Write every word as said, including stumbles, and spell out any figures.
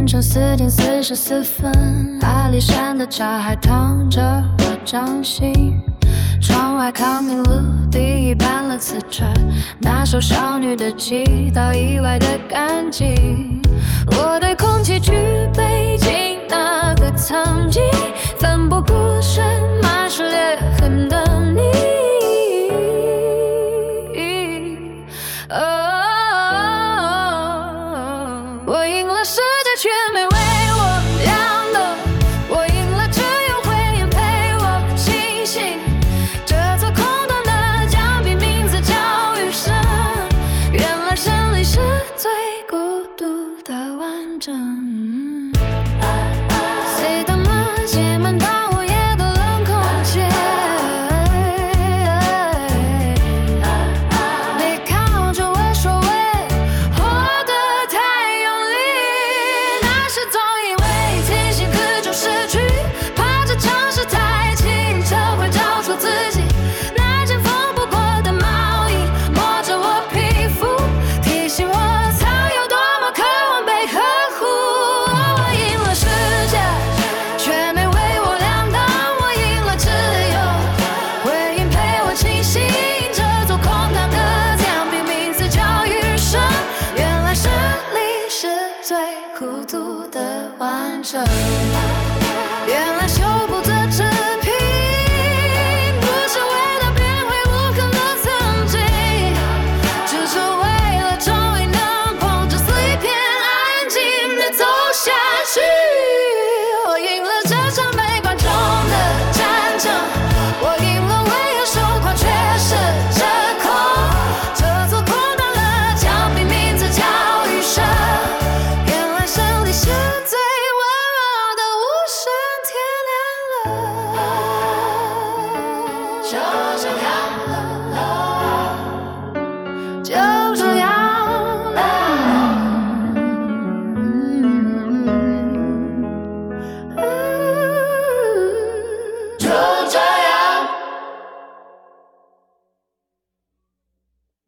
成四点四十四分，阿里山的茶还烫着我掌心。窗外康宁路第一班了次车，那首少女的祈祷意外的干净。我对空气具备进那个曾经奋不顾身满是裂痕的你。我赢了世界却没为我亮灯，我赢了只有回音陪我清醒。这座空荡的墙壁名字叫余生，原来胜利是最孤独的完整。谁的门写满当午夜的冷空间，你靠着我说喂，活得太用力。那是总以为清醒可就失去，怕这城市太清澈会找出自己。那件缝不过的毛衣摸着我皮肤，提醒我曾有多么渴望被呵护。我赢了世界却没为我亮灯，我赢了只有回音陪我清醒。这座空荡的墙壁名字叫余生，原来胜利是最孤独的完整。